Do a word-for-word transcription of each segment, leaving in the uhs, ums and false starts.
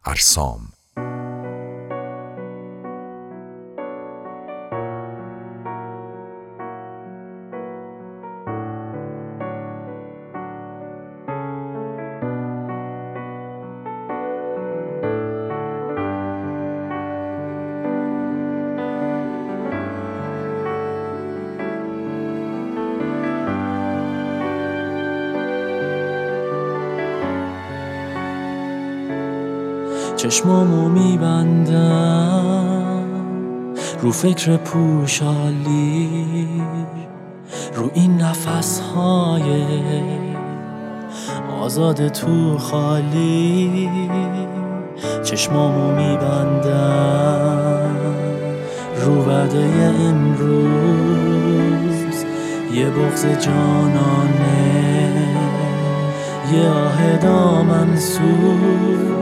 ارسام. چشمامو میبندم رو فکر پوشالی، رو این نفس‌های آزاد تو خالی. چشمامو میبندم رو وعده امروز، یه بغض جانانه، یه آه دامنسوز.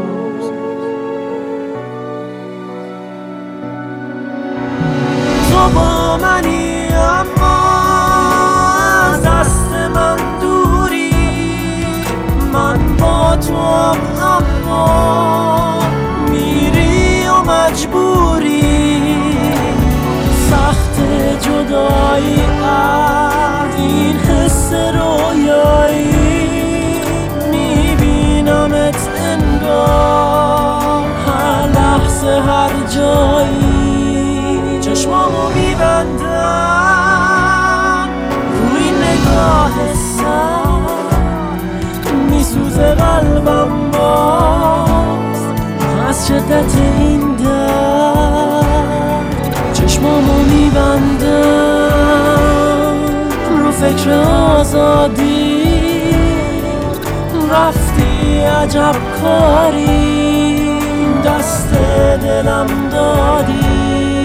تو با منی اما از دست من دوری، من با تو هم اما میری و مجبوری. سخت جدایی از این حس رویایی، میبینمت انگار هر لحظه هر جایی. چشمامو میبندم روی نگاه سر، میسوزه قلبم باز از شدت این درد. چشمامو میبندم رو فکر آزادی، رفتی عجب کاری دست دلم دادی.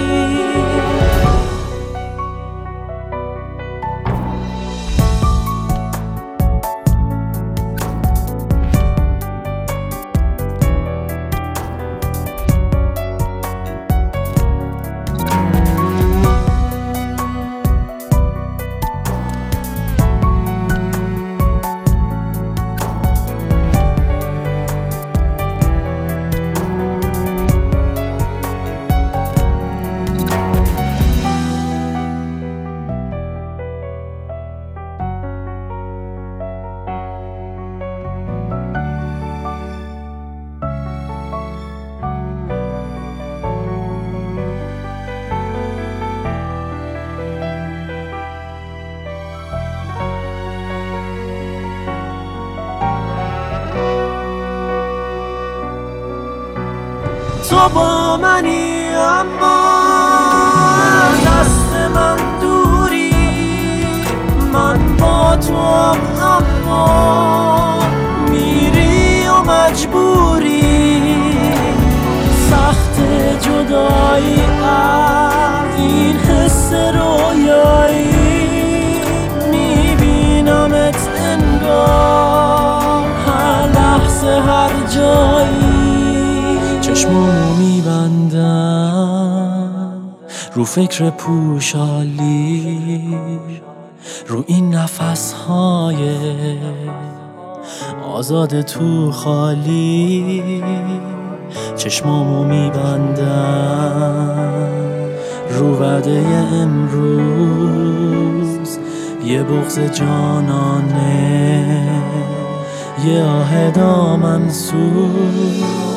تو با منی اما از دست من دوری، من با تو هم اما میری و مجبوری. سخت جدایی از این حس رویایی، میبینمت انگار هر لحظه هر جایی. چشمامو میبندم رو فکر پوشالی، رو این نفس‌های آزاد تو خالی. چشمامو میبندم رو وعده امروز، یه بغض جانانه، یه آه دامنسوز.